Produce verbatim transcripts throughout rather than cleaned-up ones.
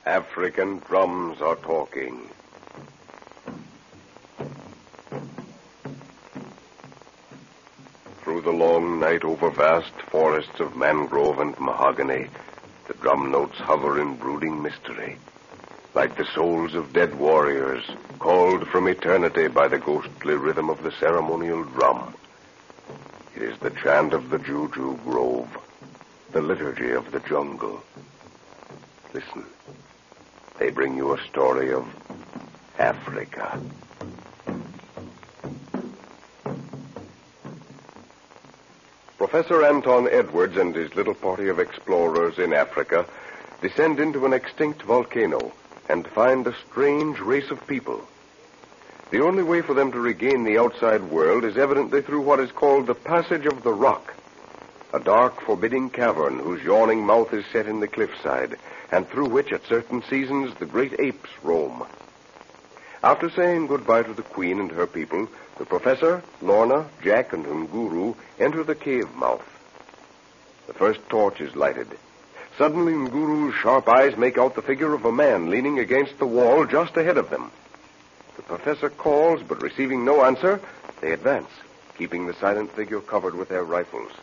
African drums are talking. Through the long night over vast forests of mangrove and mahogany, the drum notes hover in brooding mystery, like the souls of dead warriors, called from eternity by the ghostly rhythm of the ceremonial drum. It is the chant of the Juju Grove, the liturgy of the jungle. Listen. They bring you a story of Africa. Professor Anton Edwards and his little party of explorers in Africa descend into an extinct volcano and find a strange race of people. The only way for them to regain the outside world is evidently through what is called the Passage of the Rock, a dark, forbidding cavern whose yawning mouth is set in the cliffside, and through which at certain seasons the great apes roam. After saying goodbye to the Queen and her people, the Professor, Lorna, Jack, and Nguru enter the cave mouth. The first torch is lighted. Suddenly, Nguru's sharp eyes make out the figure of a man leaning against the wall just ahead of them. The Professor calls, but receiving no answer, they advance, keeping the silent figure covered with their rifles.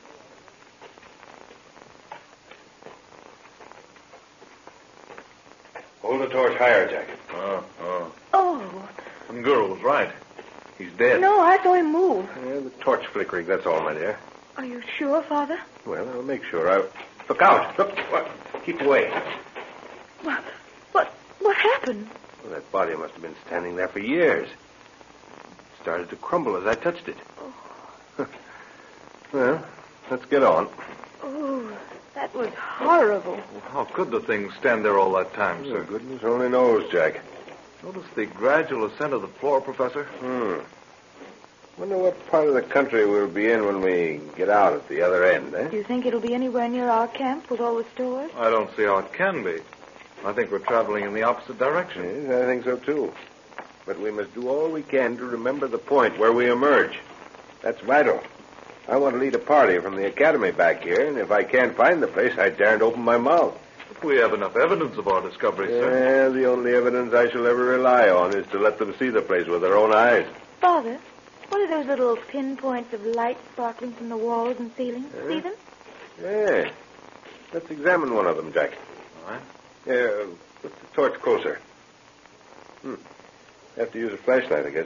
Hold the torch higher, Jack. Oh, oh. Oh. Nguru was right. He's dead. No, I saw him move. Yeah, the torch flickering, that's all, my dear. Are you sure, Father? Well, I'll make sure. I'll... Look out. Look. What? Keep away. What? What? What happened? Well, that body must have been standing there for years. It started to crumble as I touched it. Oh. Well, let's get on. Oh, that was horrible. Well, how could the thing stand there all that time, Oh, sir? goodness only knows, Jack. Notice the gradual ascent of the floor, Professor? Hmm. Wonder what part of the country we'll be in when we get out at the other end, eh? Do you think it'll be anywhere near our camp with all the stores? I don't see how it can be. I think we're traveling in the opposite direction. Yes, I think so, too. But we must do all we can to remember the point where we emerge. That's vital. I want to lead a party from the academy back here, and if I can't find the place, I daren't open my mouth. If we have enough evidence of our discovery, sir. Yeah, the only evidence I shall ever rely on is to let them see the place with their own eyes. Father, what are those little pinpoints of light sparkling from the walls and ceiling? Huh? See them? Yeah. Let's examine one of them, Jack. All right. Yeah, put the torch closer. Hmm. Have to use a flashlight, I guess.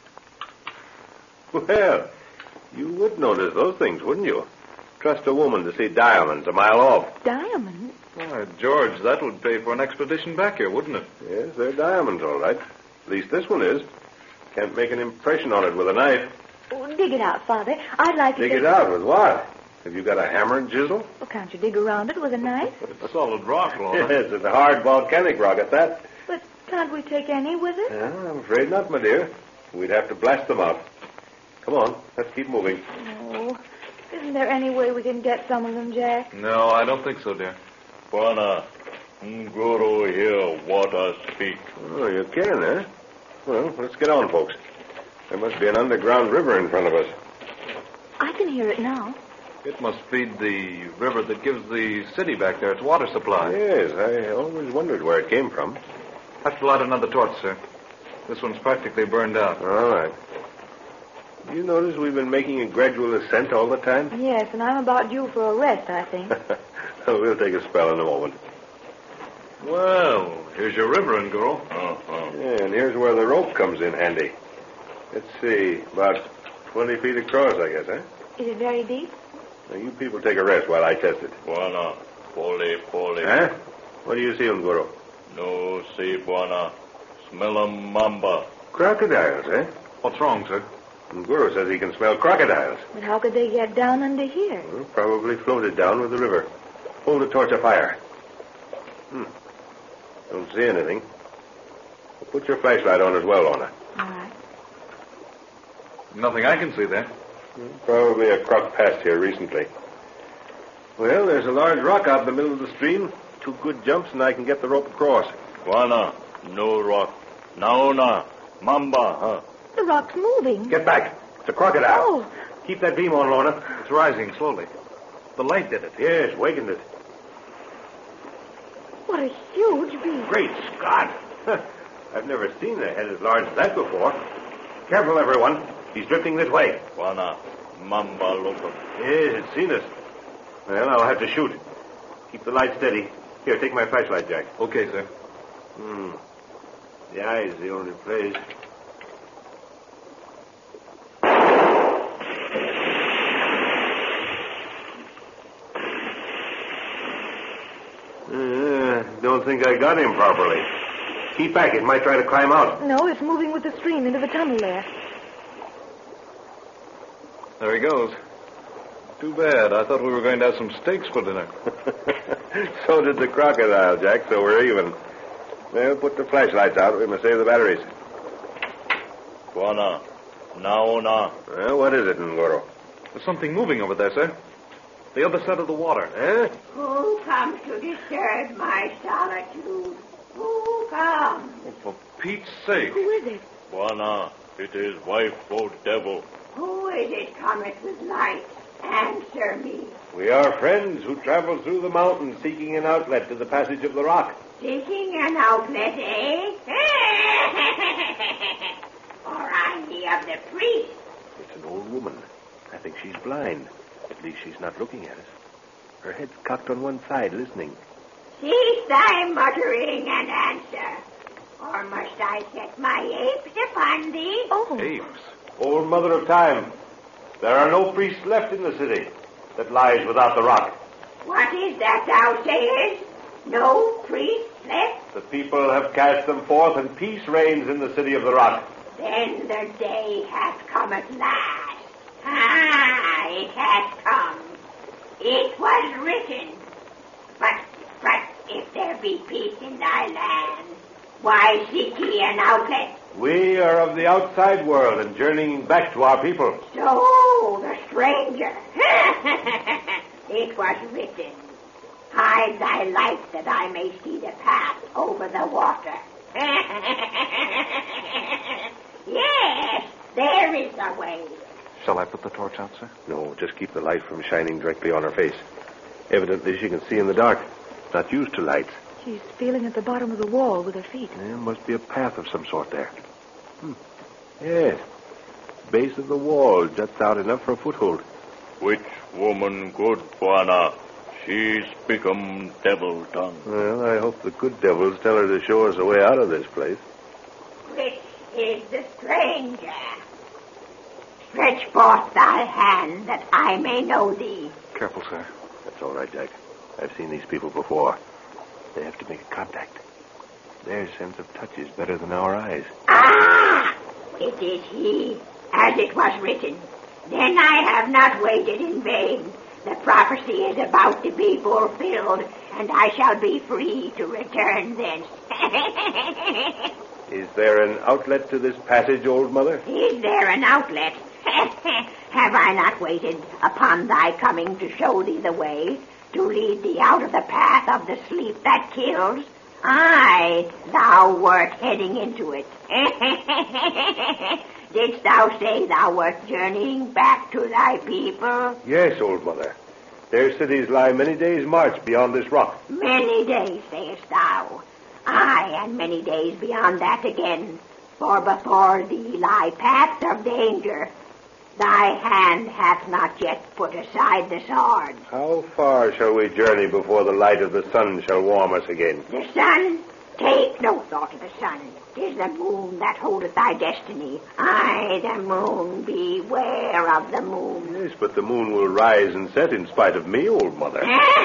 Well, you would notice those things, wouldn't you? Trust a woman to see diamonds a mile off. Diamonds? Why, George, that would pay for an expedition back here, wouldn't it? Yes, they're diamonds, all right. At least this one is. Can't make an impression on it with a knife. Oh, dig it out, Father. I'd like Dig to... it out with what? Have you got a hammer and chisel? Well, can't you dig around it with a knife? It's solid rock, Lorna. Yes, it's a hard volcanic rock at that. But can't we take any with us? Yeah, I'm afraid not, my dear. We'd have to blast them out. Come on, let's keep moving. No. Isn't there any way we can get some of them, Jack? No, I don't think so, dear. Bwana, Nguru hear water speak. Oh, you can, eh? Well, let's get on, folks. There must be an underground river in front of us. I can hear it now. It must feed the river that gives the city back there its water supply. Yes, I always wondered where it came from. Have to light another torch, sir. This one's practically burned out. All right. Do you notice we've been making a gradual ascent all the time? Yes, and I'm about due for a rest, I think. We'll take a spell in a moment. Well, here's your river, Nguru. Uh-huh. Yeah, and here's where the rope comes in handy. Let's see, about twenty feet across, I guess, huh? Is it very deep? Now, you people take a rest while I test it. Bwana, pole, pole. Huh? What do you see, Nguru? No see, Bwana. Smell a mamba. Crocodiles, eh? What's wrong, sir? Nguru says he can smell crocodiles. But how could they get down under here? Well, probably floated down with the river. Hold the torch afire. Hmm. Don't see anything. Well, put your flashlight on as well, Lorna. All right. Nothing I can see there. Probably a croc passed here recently. Well, there's a large rock out in the middle of the stream. Two good jumps, and I can get the rope across. Bwana, no rock. Naona, mamba, huh? The rock's moving. Get back. It's a crocodile. Oh. Keep that beam on, Lorna. It's rising slowly. The light did it. Yes, wakened it. What a huge beast. Great Scott! I've never seen a head as large as that before. Careful, everyone. He's drifting this way. Buona. Mamba loco. Yes, it's seen us. Well, I'll have to shoot. Keep the light steady. Here, take my flashlight, Jack. Okay, sir. Hmm. The eye's the only place. Uh, don't think I got him properly. Keep back. It might try to climb out. No, it's moving with the stream into the tunnel there. There he goes. Too bad. I thought we were going to have some steaks for dinner. So did the crocodile, Jack, so we're even. Well, put the flashlights out. We must save the batteries. Buona. Naona. Well, what is it, Ngoro? There's something moving over there, sir. The other side of the water. Eh? Who comes to disturb my solitude? Who comes? Oh, for Pete's sake. Who is it? Buona. It is wife o devil. Who is it cometh with light? Answer me. We are friends who travel through the mountains seeking an outlet to the passage of the rock. Seeking an outlet, eh? Or I'm the of the priest? It's an old woman. I think she's blind. At least she's not looking at us. Her head's cocked on one side, listening. Cease thy muttering and answer. Or must I set my apes upon thee? Oh. Apes. Old Mother of Time, there are no priests left in the city that lies without the rock. What is that thou sayest? No priests left? The people have cast them forth, and peace reigns in the city of the rock. Then the day hath come at last. Ah, it has come. It was written. But, but, if there be peace in thy land, why seek ye an outlet? We are of the outside world and journeying back to our people. So, the stranger. It was written. Hide thy light that I may see the path over the water. Yes, there is the way. Shall I put the torch out, sir? No, just keep the light from shining directly on her face. Evidently, she can see in the dark. Not used to lights. She's feeling at the bottom of the wall with her feet. There must be a path of some sort there. Hmm. Yes. Base of the wall juts out enough for a foothold. Which woman good, Buona? She speak 'em devil tongue. Well, I hope the good devils tell her to show us a way out of this place. Which is the stranger? Stretch forth thy hand that I may know thee. Careful, sir. That's all right, Jack. I've seen these people before. They have to make contact. Their sense of touch is better than our eyes. Ah! It is he, as it was written. Then I have not waited in vain. The prophecy is about to be fulfilled, and I shall be free to return thence. Is there an outlet to this passage, old mother? Is there an outlet? Have I not waited upon thy coming to show thee the way, to lead thee out of the path of the sleep that kills? Aye, thou wert heading into it. Didst thou say thou wert journeying back to thy people? Yes, old mother. Their cities lie many days' march beyond this rock. Many days, sayest thou. Aye, and many days beyond that again. For before thee lie paths of danger. Thy hand hath not yet put aside the sword. How far shall we journey before the light of the sun shall warm us again? The sun? Take no thought of the sun. 'Tis the moon that holdeth thy destiny. Aye, the moon. Beware of the moon. Yes, but the moon will rise and set in spite of me, old mother.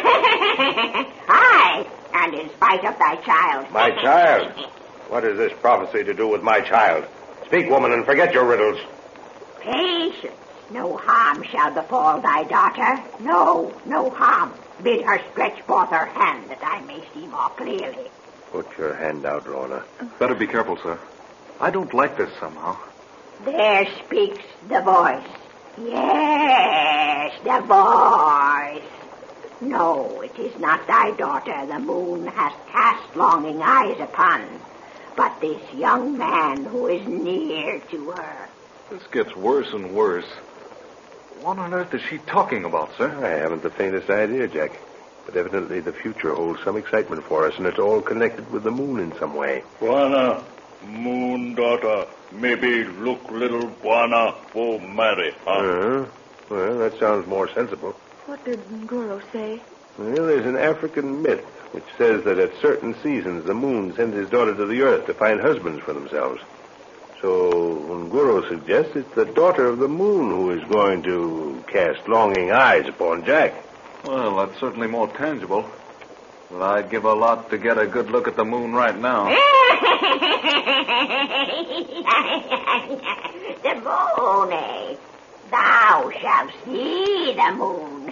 Aye, and in spite of thy child. My child? What has this prophecy to do with my child? Speak, woman, and forget your riddles. Patience. No harm shall befall thy daughter. No, no harm. Bid her stretch forth her hand that I may see more clearly. Put your hand out, Lorna. Better be careful, sir. I don't like this somehow. There speaks the voice. Yes, the voice. No, it is not thy daughter the moon has cast longing eyes upon, but this young man who is near to her. This gets worse and worse. What on earth is she talking about, sir? I haven't the faintest idea, Jack. But evidently the future holds some excitement for us, and it's all connected with the moon in some way. Bwana, moon daughter, maybe look little Bwana for marry, huh? Uh-huh. Well, that sounds more sensible. What did Ngoro say? Well, there's an African myth which says that at certain seasons the moon sends his daughter to the earth to find husbands for themselves. So Ngoro suggests it's the daughter of the moon who is going to cast longing eyes upon Jack. Well, that's certainly more tangible. But I'd give a lot to get a good look at the moon right now. The moon, eh? Thou shalt see the moon.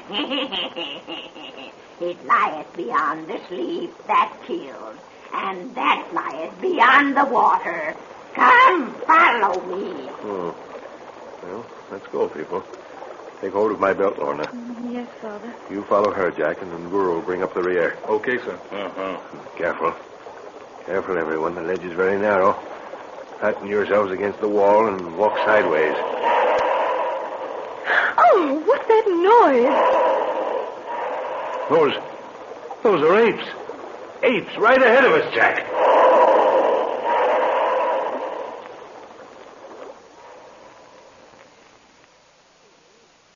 It lieth beyond the sleep that kills, and that lieth beyond the water. Come, follow me. Oh. Well, let's go, people. Take hold of my belt, Lorna. Mm, yes, Father. You follow her, Jack, and then Nguro will bring up the rear. Okay, sir. Uh-huh. Careful. Careful, everyone. The ledge is very narrow. Fasten yourselves against the wall and walk sideways. Oh, what's that noise? Those... Those are apes. Apes right ahead of us, Jack.